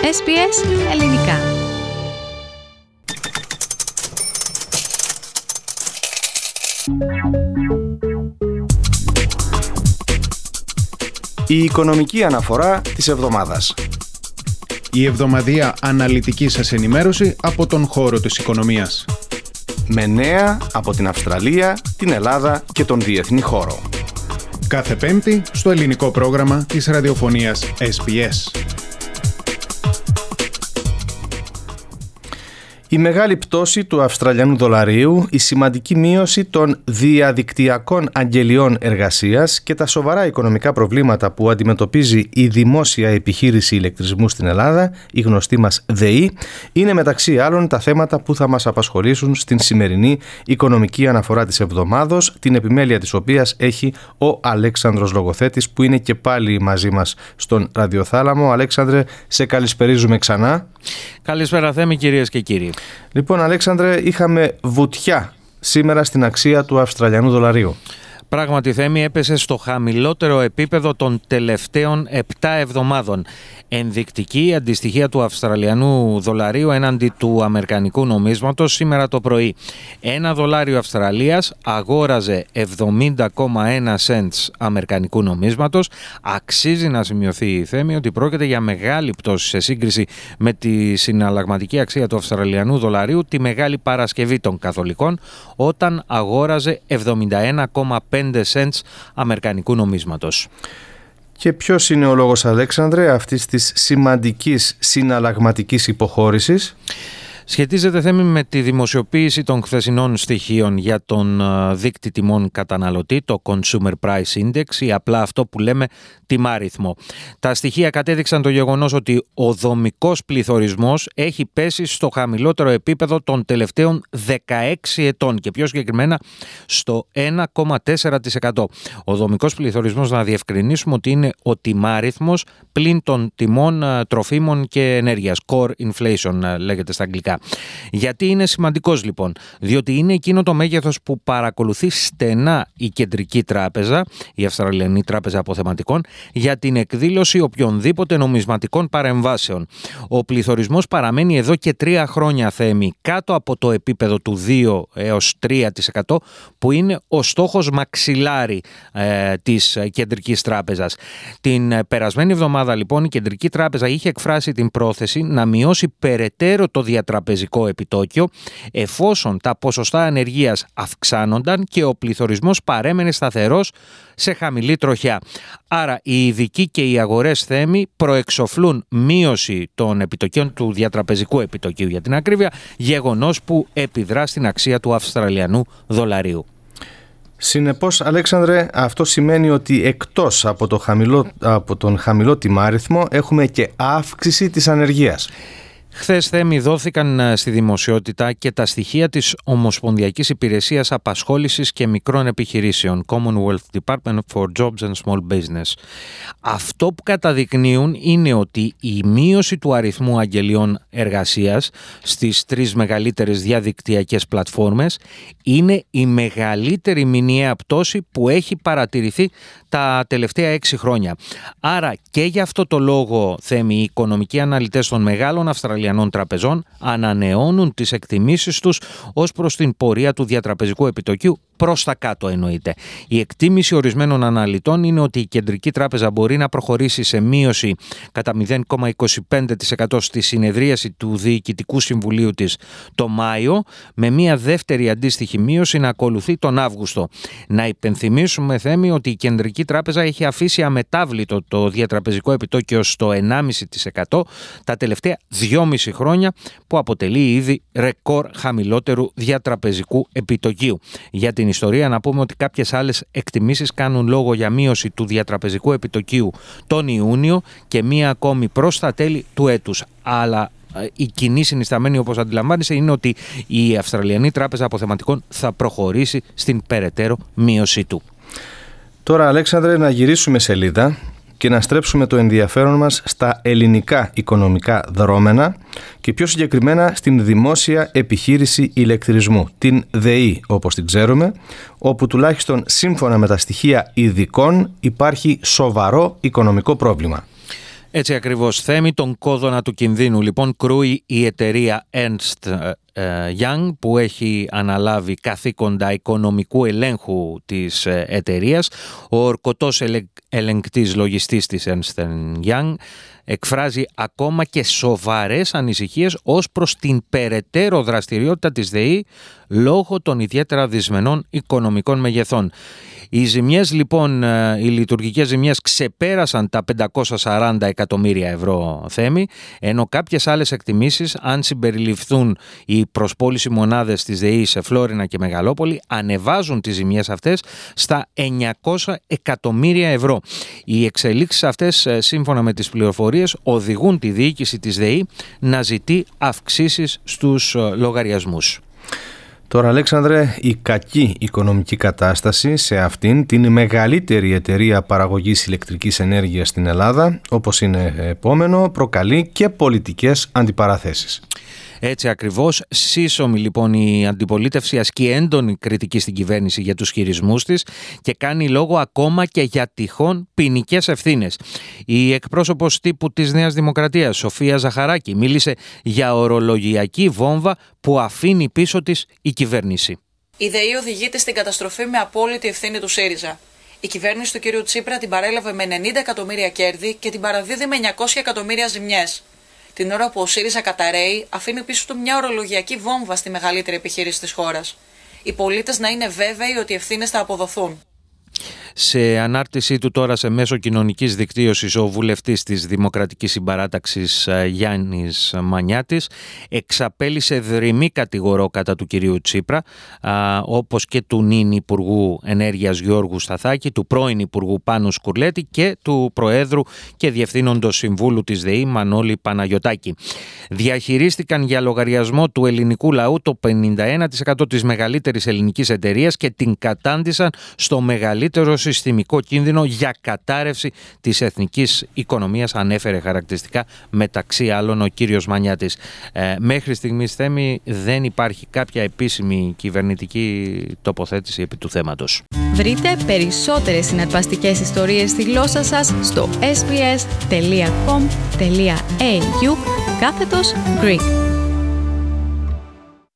SBS Ελληνικά. Η οικονομική αναφορά της εβδομάδας. Η εβδομαδιαία αναλυτική σας ενημέρωση από τον χώρο της οικονομίας. Με νέα από την Αυστραλία, την Ελλάδα και τον διεθνή χώρο. Κάθε Πέμπτη στο ελληνικό πρόγραμμα της ραδιοφωνίας SBS. Η μεγάλη πτώση του Αυστραλιανού δολαρίου, η σημαντική μείωση των διαδικτυακών αγγελιών εργασίας και τα σοβαρά οικονομικά προβλήματα που αντιμετωπίζει η δημόσια επιχείρηση ηλεκτρισμού στην Ελλάδα, η γνωστή μας ΔΕΗ, είναι μεταξύ άλλων τα θέματα που θα μας απασχολήσουν στην σημερινή οικονομική αναφορά της εβδομάδος, την επιμέλεια της οποίας έχει ο Αλέξανδρος Λογοθέτης, που είναι και πάλι μαζί μας στον ραδιοθάλαμο. Αλέξανδρε, σε καλησπερίζουμε ξανά. Καλησπέρα Θέμη, κυρίες και κύριοι. Λοιπόν, Αλέξανδρε, είχαμε βουτιά σήμερα στην αξία του Αυστραλιανού δολαρίου. Πράγματι, Θέμη, έπεσε στο χαμηλότερο επίπεδο των τελευταίων 7 εβδομάδων. Ενδεικτική αντιστοιχεία του Αυστραλιανού δολαρίου έναντι του Αμερικανικού νομίσματος σήμερα το πρωί. Ένα δολάριο Αυστραλίας αγόραζε 70,1 cents Αμερικανικού νομίσματος. Αξίζει να σημειωθεί, Θέμη, ότι πρόκειται για μεγάλη πτώση σε σύγκριση με τη συναλλαγματική αξία του Αυστραλιανού δολαρίου τη Μεγάλη Παρασκευή των Καθολικών, όταν αγόραζε 71,5 cents Αμερικανικού νομίσματος. Και ποιος είναι ο λόγος, Αλέξανδρε, αυτής της σημαντικής συναλλαγματικής υποχώρησης? Σχετίζεται, Θέμη, με τη δημοσιοποίηση των χθεσινών στοιχείων για τον δείκτη τιμών καταναλωτή, το Consumer Price Index, ή απλά αυτό που λέμε τιμάριθμο. Τα στοιχεία κατέδειξαν το γεγονός ότι ο δομικός πληθωρισμός έχει πέσει στο χαμηλότερο επίπεδο των τελευταίων 16 ετών και πιο συγκεκριμένα στο 1,4%. Ο δομικός πληθωρισμός, να διευκρινίσουμε ότι είναι ο τιμάριθμος πλην των τιμών τροφίμων και ενέργειας. Core inflation λέγεται στα αγγλικά. Γιατί είναι σημαντικός, λοιπόν? Διότι είναι εκείνο το μέγεθος που παρακολουθεί στενά η Κεντρική Τράπεζα, η Αυστραλιανή Τράπεζα Αποθεματικών, για την εκδήλωση οποιονδήποτε νομισματικών παρεμβάσεων. Ο πληθωρισμός παραμένει εδώ και 3 χρόνια, Θέμη, κάτω από το επίπεδο του 2 έως 3%, που είναι ο στόχος μαξιλάρι της Κεντρικής Τράπεζας. Την περασμένη εβδομάδα, λοιπόν, η Κεντρική Τράπεζα είχε εκφράσει την πρόθεση να μειώσει περαιτέρω το διατραπεζικό επιτόκιο, εφόσον τα ποσοστά ανεργίας αυξάνονταν και ο πληθωρισμός παρέμενε σταθερός σε χαμηλή τροχιά. Άρα οι ειδικοί και οι αγορές, Θέμη, προεξοφλούν μείωση των επιτοκίων, του διατραπεζικού επιτοκίου για την ακρίβεια, γεγονός που επιδρά στην αξία του Αυστραλιανού δολαρίου. Συνεπώς, Αλέξανδρε, αυτό σημαίνει ότι εκτός από τον χαμηλό τιμάριθμο έχουμε και αύξηση της ανεργίας. Χθες, Θέμη, δόθηκαν στη δημοσιότητα και τα στοιχεία της Ομοσπονδιακής Υπηρεσίας Απασχόλησης και Μικρών Επιχειρήσεων, Commonwealth Department for Jobs and Small Business. Αυτό που καταδεικνύουν είναι ότι η μείωση του αριθμού αγγελιών εργασίας στις 3 μεγαλύτερες διαδικτυακές πλατφόρμες είναι η μεγαλύτερη μηνιαία πτώση που έχει παρατηρηθεί τα τελευταία 6 χρόνια. Άρα και για αυτό το λόγο, Θέμη, οι οικονομικοί αναλυτές των μεγάλων Αυστραλιανών τραπεζών ανανεώνουν τις εκτιμήσεις τους ως προς την πορεία του διατραπεζικού επιτοκίου προς τα κάτω, εννοείται. Η εκτίμηση ορισμένων αναλυτών είναι ότι η Κεντρική Τράπεζα μπορεί να προχωρήσει σε μείωση κατά 0,25% στη συνεδρίαση του Διοικητικού Συμβουλίου της το Μάιο, με μια δεύτερη αντίστοιχη μείωση να ακολουθεί τον Αύγουστο. Να υπενθυμίσουμε, Θέμη, ότι η Κεντρική Τράπεζα έχει αφήσει αμετάβλητο το διατραπεζικό επιτόκιο στο 1,5% τα τελευταία 2,5 χρόνια, που αποτελεί ήδη ρεκόρ χαμηλότερου διατραπεζικού επιτοκίου. Για την ιστορία, να πούμε ότι κάποιες άλλες εκτιμήσεις κάνουν λόγο για μείωση του διατραπεζικού επιτοκίου τον Ιούνιο και μία ακόμη προς τα τέλη του έτους. Αλλά η κοινή συνισταμένη, όπως αντιλαμβάνεσαι, είναι ότι η Αυστραλιανή Τράπεζα Αποθεματικών θα προχωρήσει στην περαιτέρω μείωσή του. Τώρα, Αλέξανδρε, να γυρίσουμε σελίδα και να στρέψουμε το ενδιαφέρον μας στα ελληνικά οικονομικά δρόμενα και πιο συγκεκριμένα στην δημόσια επιχείρηση ηλεκτρισμού, την ΔΕΗ όπως την ξέρουμε, όπου τουλάχιστον σύμφωνα με τα στοιχεία ειδικών υπάρχει σοβαρό οικονομικό πρόβλημα. Έτσι ακριβώς, Θέμη. Τον κόδωνα του κινδύνου λοιπόν κρούει η εταιρεία Ernst Young, που έχει αναλάβει καθήκοντα οικονομικού ελέγχου της εταιρείας. Ο ορκωτός ελεγκτής λογιστής της Ernst Young εκφράζει ακόμα και σοβαρές ανησυχίες ως προς την περαιτέρω δραστηριότητα της ΔΕΗ λόγω των ιδιαίτερα δυσμενών οικονομικών μεγεθών. Οι ζημιές λοιπόν, οι λειτουργικές ζημιές ξεπέρασαν τα 540 εκατομμύρια ευρώ, Θέμη, ενώ κάποιες άλλες εκτιμήσεις, αν συμπεριληφθούν οι προσπόληση μονάδες της ΔΕΗ σε Φλόρινα και Μεγαλόπολη, ανεβάζουν τις ζημιές αυτές στα 900 εκατομμύρια ευρώ. Οι εξελίξεις αυτές, σύμφωνα με τις πληροφορίες, οδηγούν τη διοίκηση της ΔΕΗ να ζητεί αυξήσεις στους λογαριασμούς. Τώρα, Αλέξανδρε, η κακή οικονομική κατάσταση σε αυτήν την μεγαλύτερη εταιρεία παραγωγής ηλεκτρικής ενέργειας στην Ελλάδα, όπως είναι επόμενο, προκαλεί και πολιτικές αντιπαραθέσεις. Έτσι ακριβώς, σύσσωμη λοιπόν η αντιπολίτευση ασκεί έντονη κριτική στην κυβέρνηση για τους χειρισμούς της και κάνει λόγο ακόμα και για τυχόν ποινικές ευθύνες. Η εκπρόσωπος τύπου της Νέας Δημοκρατίας, Σοφία Ζαχαράκη, μίλησε για ορολογιακή βόμβα που αφήνει πίσω της η κυβέρνηση. Η ΔΕΗ οδηγείται στην καταστροφή με απόλυτη ευθύνη του ΣΥΡΙΖΑ. Η κυβέρνηση του κ. Τσίπρα την παρέλαβε με 90 εκατομμύρια κέρδη και την παραδίδει με 900 εκατομμύρια ζημιές. Την ώρα που ο ΣΥΡΙΖΑ καταραίει, αφήνει πίσω του μια ορολογιακή βόμβα στη μεγαλύτερη επιχείρηση της χώρας. Οι πολίτες να είναι βέβαιοι ότι οι ευθύνες θα αποδοθούν. Σε ανάρτησή του τώρα σε μέσο κοινωνικής δικτύωσης, ο βουλευτής της Δημοκρατικής Συμπαράταξης Γιάννης Μανιάτης εξαπέλυσε δρυμή κατηγορό κατά του κυρίου Τσίπρα, όπως και του νυν Υπουργού Ενέργειας Γιώργου Σταθάκη, του πρώην Υπουργού Πάνου Σκουρλέτη και του Προέδρου και Διευθύνοντος Συμβούλου της ΔΕΗ Μανώλη Παναγιωτάκη. Διαχειρίστηκαν για λογαριασμό του ελληνικού λαού το 51% της μεγαλύτερης ελληνικής εταιρείας και την κατάντησαν στο μεγαλύτερο συστημικό κίνδυνο για κατάρρευση της εθνικής οικονομίας, ανέφερε χαρακτηριστικά μεταξύ άλλων ο κύριος Μανιάτης. Μέχρι στιγμής, Θέμη, δεν υπάρχει κάποια επίσημη κυβερνητική τοποθέτηση επί του θέματος. Βρείτε περισσότερες συναρπαστικές ιστορίες στη γλώσσα σας στο sbs.com.au/Greek.